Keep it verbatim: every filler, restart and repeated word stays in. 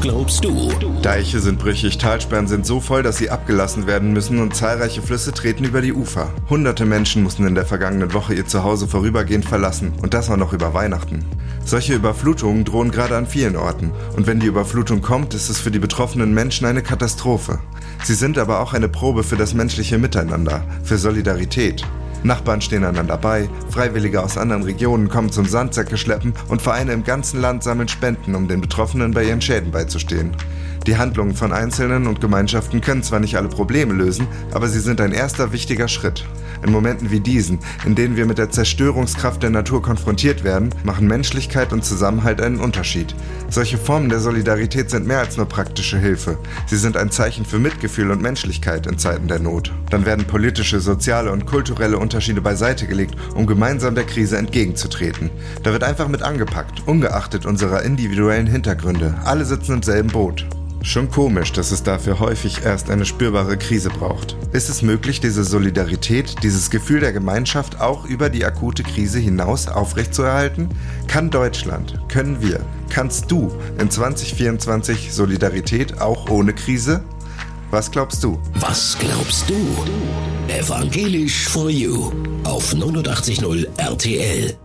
glaubst du? Deiche sind brüchig, Talsperren sind so voll, dass sie abgelassen werden müssen und zahlreiche Flüsse treten über die Ufer. Hunderte Menschen mussten in der vergangenen Woche ihr Zuhause vorübergehend verlassen und das auch noch über Weihnachten. Solche Überflutungen drohen gerade an vielen Orten und wenn die Überflutung kommt, ist es für die betroffenen Menschen eine Katastrophe. Sie sind aber auch eine Probe für das menschliche Miteinander, für Solidarität. Nachbarn stehen einander bei, Freiwillige aus anderen Regionen kommen zum Sandsäcke schleppen und Vereine im ganzen Land sammeln Spenden, um den Betroffenen bei ihren Schäden beizustehen. Die Handlungen von Einzelnen und Gemeinschaften können zwar nicht alle Probleme lösen, aber sie sind ein erster wichtiger Schritt. In Momenten wie diesen, in denen wir mit der Zerstörungskraft der Natur konfrontiert werden, machen Menschlichkeit und Zusammenhalt einen Unterschied. Solche Formen der Solidarität sind mehr als nur praktische Hilfe. Sie sind ein Zeichen für Mitgefühl und Menschlichkeit in Zeiten der Not. Dann werden politische, soziale und kulturelle Unterschiede beiseite gelegt, um gemeinsam der Krise entgegenzutreten. Da wird einfach mit angepackt, ungeachtet unserer individuellen Hintergründe. Alle sitzen im selben Boot. Schon komisch, dass es dafür häufig erst eine spürbare Krise braucht. Ist es möglich, diese Solidarität, dieses Gefühl der Gemeinschaft auch über die akute Krise hinaus aufrechtzuerhalten? Kann Deutschland, können wir, kannst du in zwanzig vierundzwanzig Solidarität auch ohne Krise? Was glaubst du? Was glaubst du? Evangelisch for You auf neunundachtzig Komma null R T L.